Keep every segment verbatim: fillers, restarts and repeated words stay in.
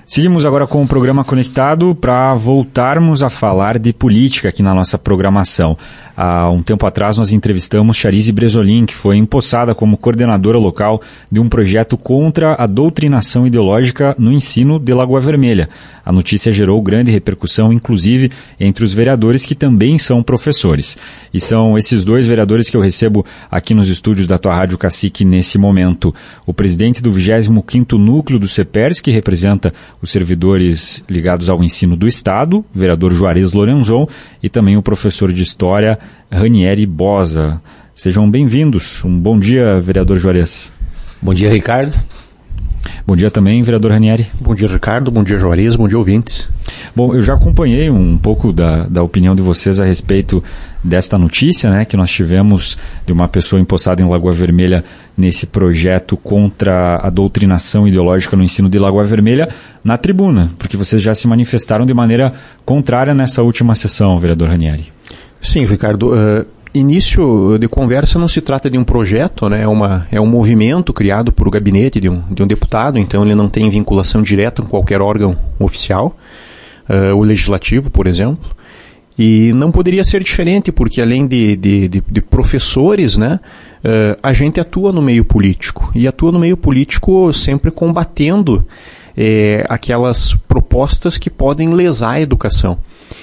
Seguimos agora com o programa Conectado para voltarmos a falar de política aqui na nossa programação. Há um tempo atrás nós entrevistamos Charize Bresolim, que foi empossada como coordenadora local de um projeto contra a doutrinação ideológica no ensino de Lagoa Vermelha. A notícia gerou grande repercussão, inclusive entre os vereadores que também são professores. E são esses dois vereadores que eu recebo aqui nos estúdios da tua Rádio Cacique nesse momento. O presidente do vigésimo quinto Núcleo do CEPERS, que representa os servidores ligados ao ensino do Estado, vereador Juarez Lorenzon, e também o professor de História, Ranieri Bosa. Sejam bem-vindos. Um bom dia, vereador Juarez. Bom dia, Ricardo. Bom dia também, vereador Ranieri. Bom dia, Ricardo. Bom dia, Juarez. Bom dia, ouvintes. Bom, eu já acompanhei um pouco da, da opinião de vocês a respeito desta notícia, né, que nós tivemos de uma pessoa empossada em Lagoa Vermelha nesse projeto contra a doutrinação ideológica no ensino de Lagoa Vermelha na tribuna, porque vocês já se manifestaram de maneira contrária nessa última sessão, vereador Ranieri. Sim, Ricardo. Uh, início de conversa não se trata de um projeto, né? é, uma, é um movimento criado por o gabinete de um, de um deputado, então ele não tem vinculação direta com qualquer órgão oficial, uh, o legislativo, por exemplo. E não poderia ser diferente, porque além de, de, de, de professores, né, uh, a gente atua no meio político. E atua no meio político sempre combatendo eh, aquelas propostas que podem lesar a educação.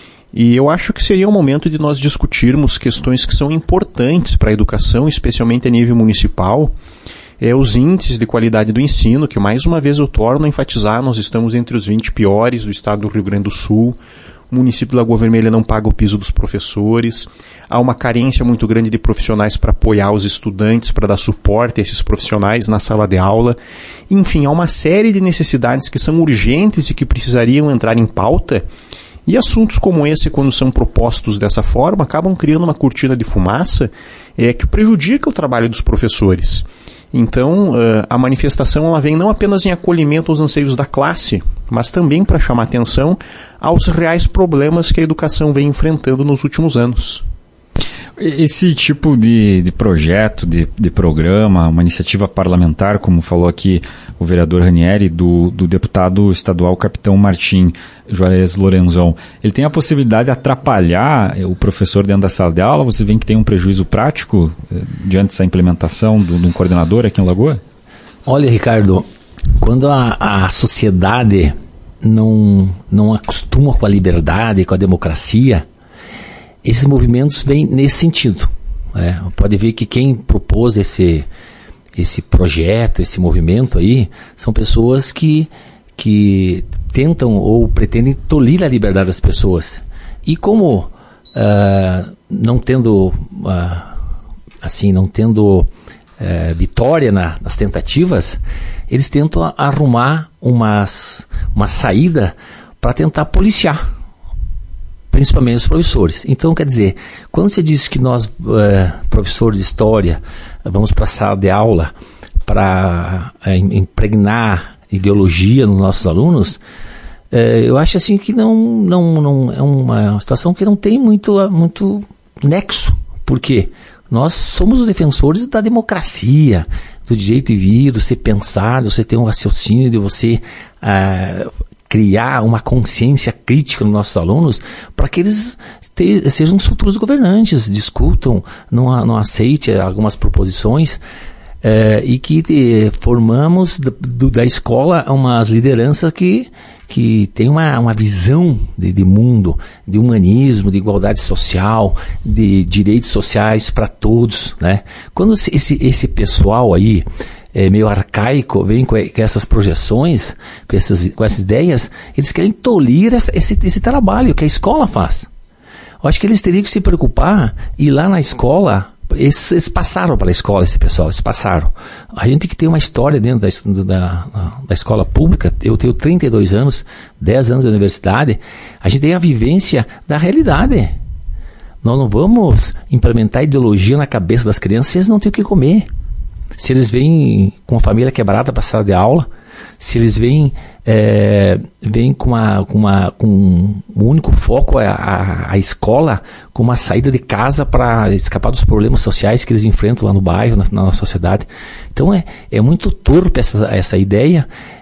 E eu acho que seria o momento de nós discutirmos questões que são importantes para a educação, especialmente a nível municipal, é, os índices de qualidade do ensino, que mais uma vez eu torno a enfatizar, nós estamos entre os vinte piores do estado do Rio Grande do Sul. O município de Lagoa Vermelha não paga o piso dos professores, há uma carência muito grande de profissionais para apoiar os estudantes, para dar suporte a esses profissionais na sala de aula. Enfim, há uma série de necessidades que são urgentes e que precisariam entrar em pauta, e assuntos como esse, quando são propostos dessa forma, acabam criando uma cortina de fumaça é, que prejudica o trabalho dos professores. Então, uh, a manifestação ela vem não apenas em acolhimento aos anseios da classe, mas também para chamar atenção aos reais problemas que a educação vem enfrentando nos últimos anos. Esse tipo de, de projeto, de, de programa, uma iniciativa parlamentar, como falou aqui o vereador Ranieri, do, do deputado estadual Capitão Martim Juarez Lorenzon, ele tem a possibilidade de atrapalhar o professor dentro da sala de aula? Você vê que tem um prejuízo prático eh, diante dessa implementação de um coordenador aqui em Lagoa? Olha, Ricardo, quando a, a sociedade não, não acostuma com a liberdade, com a democracia, esses movimentos vêm nesse sentido. Né? Pode ver que quem propôs esse, esse projeto, esse movimento aí, são pessoas que, que tentam ou pretendem tolir a liberdade das pessoas. E como uh, não tendo, uh, assim, não tendo uh, vitória na, nas tentativas, eles tentam arrumar umas, uma saída para tentar policiar, principalmente os professores. Então, quer dizer, quando você diz que nós, uh, professores de história, vamos para a sala de aula para uh, impregnar ideologia nos nossos alunos, uh, eu acho assim que não, não, não é uma situação que não tem muito, muito nexo. Por quê? Nós somos os defensores da democracia, do direito de vir, de você pensar, de você ter um raciocínio, de você uh, criar uma consciência crítica nos nossos alunos para que eles te, sejam os futuros governantes, discutam, não, não aceitem algumas proposições eh, e que te, formamos do, do, da escola umas lideranças que, que têm uma, uma visão de, de mundo, de humanismo, de igualdade social, de direitos sociais para todos, né? Quando esse, esse pessoal aí é meio arcaico, vem com, com essas projeções, com essas, com essas ideias, eles querem tolir essa, esse, esse trabalho que a escola faz. Eu acho que eles teriam que se preocupar e ir lá na escola, eles, eles passaram pela escola, esse pessoal, eles passaram. A gente tem que ter uma história dentro da, da, da escola pública. Eu tenho trinta e dois anos, dez anos de universidade, a gente tem a vivência da realidade. Nós não vamos implementar ideologia na cabeça das crianças se eles não têm o que comer. Se eles vêm com a família quebrada para a sala de aula, se eles vêm, é, vêm com, uma, com, uma, com um único foco, a, a, a escola, com uma saída de casa para escapar dos problemas sociais que eles enfrentam lá no bairro, na, na nossa sociedade. Então é, é muito torpe essa, essa ideia.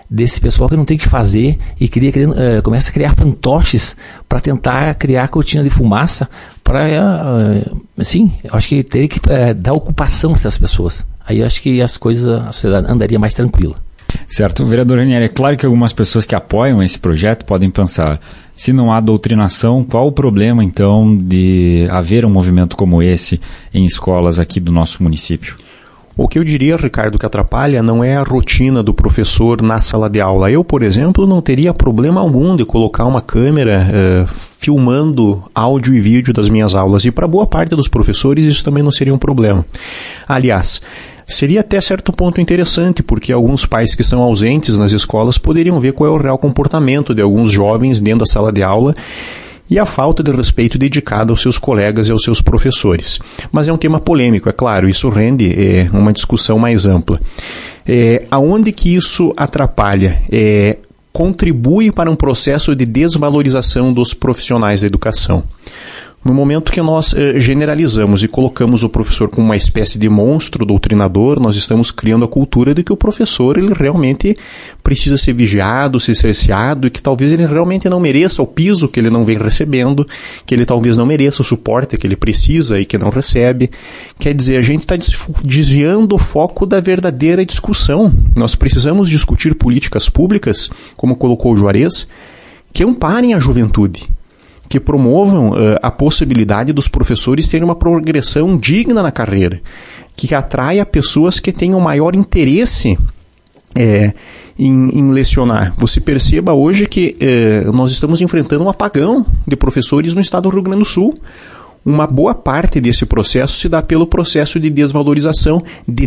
desse pessoal que não tem o que fazer e cria, cria, uh, começa a criar fantoches para tentar criar cortina de fumaça para, uh, assim, eu acho que teria que uh, dar ocupação para essas pessoas. Aí eu acho que as coisas, a sociedade andaria mais tranquila. Certo. Vereador Ranieri, é claro que algumas pessoas que apoiam esse projeto podem pensar, se não há doutrinação, qual o problema então de haver um movimento como esse em escolas aqui do nosso município? O que eu diria, Ricardo, que atrapalha não é a rotina do professor na sala de aula. Eu, por exemplo, não teria problema algum de colocar uma câmera uh, filmando áudio e vídeo das minhas aulas. E para boa parte dos professores isso também não seria um problema. Aliás, seria até certo ponto interessante, porque alguns pais que são ausentes nas escolas poderiam ver qual é o real comportamento de alguns jovens dentro da sala de aula e a falta de respeito dedicada aos seus colegas e aos seus professores. Mas é um tema polêmico, é claro, isso rende é, uma discussão mais ampla. É, aonde que isso atrapalha? É, contribui para um processo de desvalorização dos profissionais da educação. No momento que nós eh, generalizamos e colocamos o professor como uma espécie de monstro doutrinador, nós estamos criando a cultura de que o professor ele realmente precisa ser vigiado, ser cerceado e que talvez ele realmente não mereça o piso que ele não vem recebendo, que ele talvez não mereça o suporte que ele precisa e que não recebe. Quer dizer, a gente está desviando o foco da verdadeira discussão. Nós precisamos discutir políticas públicas, como colocou o Juarez, que amparem a juventude, que promovam uh, a possibilidade dos professores terem uma progressão digna na carreira, que atraia pessoas que tenham maior interesse é, em, em lecionar. Você perceba hoje que é, nós estamos enfrentando um apagão de professores no estado do Rio Grande do Sul. Uma boa parte desse processo se dá pelo processo de desvalorização, de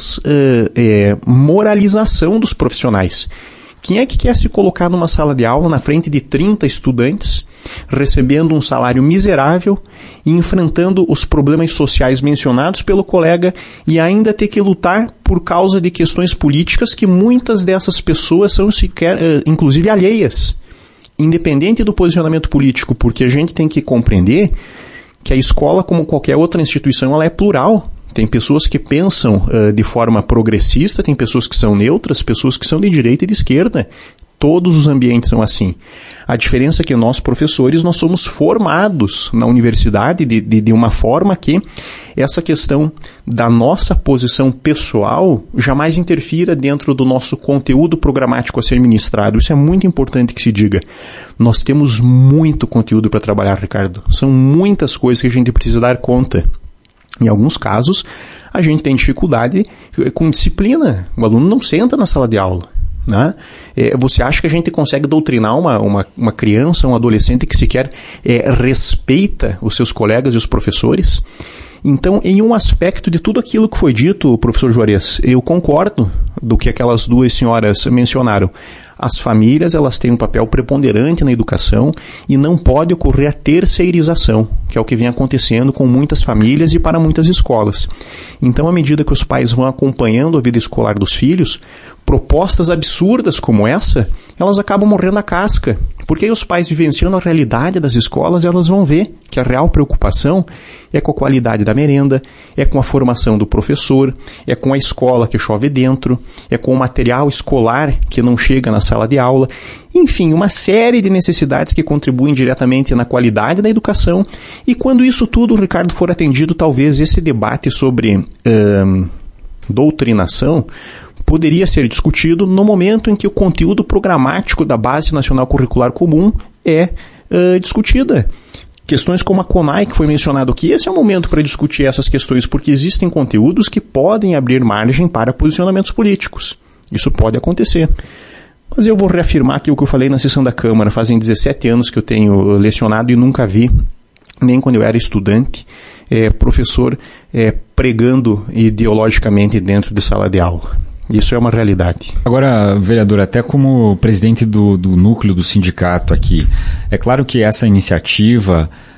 desmoralização uh, é, dos profissionais. Quem é que quer se colocar numa sala de aula na frente de trinta estudantes, recebendo um salário miserável e enfrentando os problemas sociais mencionados pelo colega e ainda ter que lutar por causa de questões políticas que muitas dessas pessoas são sequer, inclusive alheias, independente do posicionamento político, porque a gente tem que compreender que a escola, como qualquer outra instituição, ela é plural. Tem pessoas que pensam uh, de forma progressista, tem pessoas que são neutras, pessoas que são de direita e de esquerda. Todos os ambientes são assim. A diferença é que nós, professores, nós somos formados na universidade de, de, de uma forma que essa questão da nossa posição pessoal jamais interfira dentro do nosso conteúdo programático a ser ministrado. Isso é muito importante que se diga. Nós temos muito conteúdo para trabalhar, Ricardo. São muitas coisas que a gente precisa dar conta. Em alguns casos, a gente tem dificuldade com disciplina. O aluno não senta na sala de aula. Né? É, você acha que a gente consegue doutrinar uma, uma, uma criança, um adolescente que sequer é, respeita os seus colegas e os professores? Então, em um aspecto de tudo aquilo que foi dito, professor Juarez, eu concordo do que aquelas duas senhoras mencionaram. As famílias, elas têm um papel preponderante na educação e não pode ocorrer a terceirização, que é o que vem acontecendo com muitas famílias e para muitas escolas. Então, à medida que os pais vão acompanhando a vida escolar dos filhos, propostas absurdas como essa, elas acabam morrendo a casca. Porque aí os pais vivenciando a realidade das escolas, elas vão ver que a real preocupação é com a qualidade da merenda, é com a formação do professor, é com a escola que chove dentro, é com o material escolar que não chega na sala de aula. Enfim, uma série de necessidades que contribuem diretamente na qualidade da educação. E quando isso tudo, Ricardo, for atendido, talvez esse debate sobre hum, doutrinação poderia ser discutido no momento em que o conteúdo programático da Base Nacional Curricular Comum é uh, discutida. Questões como a CONAI, que foi mencionado aqui, esse é o momento para discutir essas questões, porque existem conteúdos que podem abrir margem para posicionamentos políticos. Isso pode acontecer. Mas eu vou reafirmar aqui o que eu falei na sessão da Câmara. Fazem dezessete anos que eu tenho lecionado e nunca vi, nem quando eu era estudante, é, professor é, pregando ideologicamente dentro de sala de aula. Isso é uma realidade. Agora, vereador, até como presidente do, do núcleo do sindicato aqui, é claro que essa iniciativa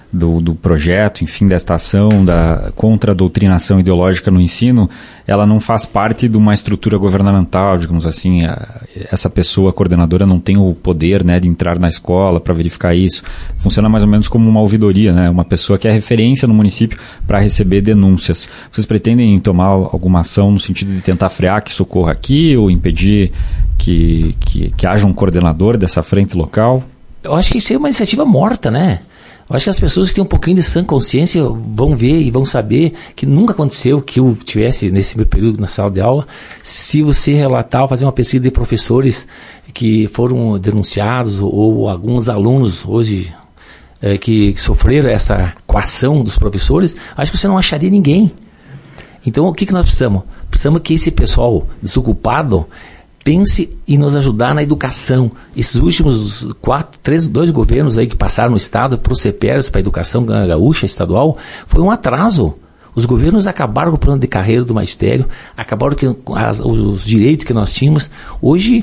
do, do projeto, enfim, desta ação da, contra a doutrinação ideológica no ensino, ela não faz parte de uma estrutura governamental, digamos assim, a, essa pessoa, a coordenadora, não tem o poder, né, de entrar na escola para verificar isso. Funciona mais ou menos como uma ouvidoria, né, uma pessoa que é referência no município para receber denúncias. Vocês pretendem tomar alguma ação no sentido de tentar frear que isso ocorra aqui ou impedir que, que, que haja um coordenador dessa frente local? Eu acho que isso é uma iniciativa morta, né? Eu acho que as pessoas que têm um pouquinho de sã consciência vão ver e vão saber que nunca aconteceu que eu tivesse nesse meu período na sala de aula, se você relatar ou fazer uma pesquisa de professores que foram denunciados ou, ou alguns alunos hoje é, que, que sofreram essa coação dos professores, acho que você não acharia ninguém. Então o que, que nós precisamos? Precisamos que esse pessoal desocupado pense em nos ajudar na educação. Esses últimos quatro, três, dois governos aí que passaram no estado para os CEPERS, para a educação gaúcha estadual, foi um atraso. Os governos acabaram com o plano de carreira do magistério, acabaram com as, os direitos que nós tínhamos. Hoje,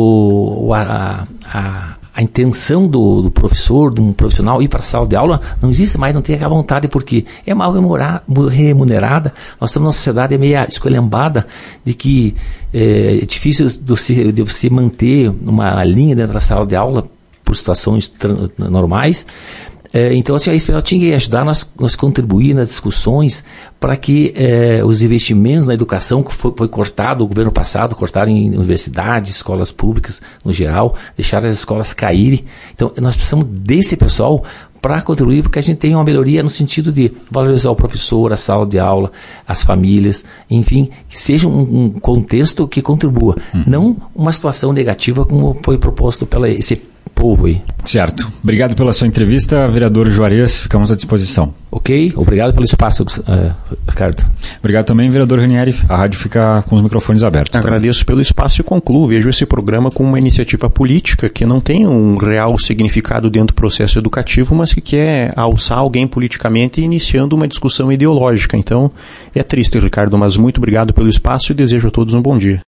o, a, a, a intenção do, do professor, de um profissional ir para a sala de aula, não existe mais, não tem aquela vontade, porque é mal remunerada. Nós estamos numa sociedade meio esculhambada de que é, é difícil de você, de você manter uma linha dentro da sala de aula por situações normais. É, então, assim, a Espelho tinha que ajudar nós, nós contribuir nas discussões para que é, os investimentos na educação que foi, foi cortado, o governo passado, cortaram em universidades, escolas públicas no geral, deixaram as escolas caírem. Então, nós precisamos desse pessoal para contribuir, porque a gente tem uma melhoria no sentido de valorizar o professor, a sala de aula, as famílias, enfim, que seja um, um contexto que contribua, uhum. não uma situação negativa como foi proposto pela esse povo aí. Certo. Obrigado pela sua entrevista, vereador Juarez, ficamos à disposição. Ok, obrigado pelo espaço, uh, Ricardo. Obrigado também, vereador Ranieri. A rádio fica com os microfones abertos. Agradeço pelo espaço e concluo. Vejo esse programa como uma iniciativa política que não tem um real significado dentro do processo educativo, mas que quer alçar alguém politicamente iniciando uma discussão ideológica. Então, é triste, Ricardo, mas muito obrigado pelo espaço e desejo a todos um bom dia.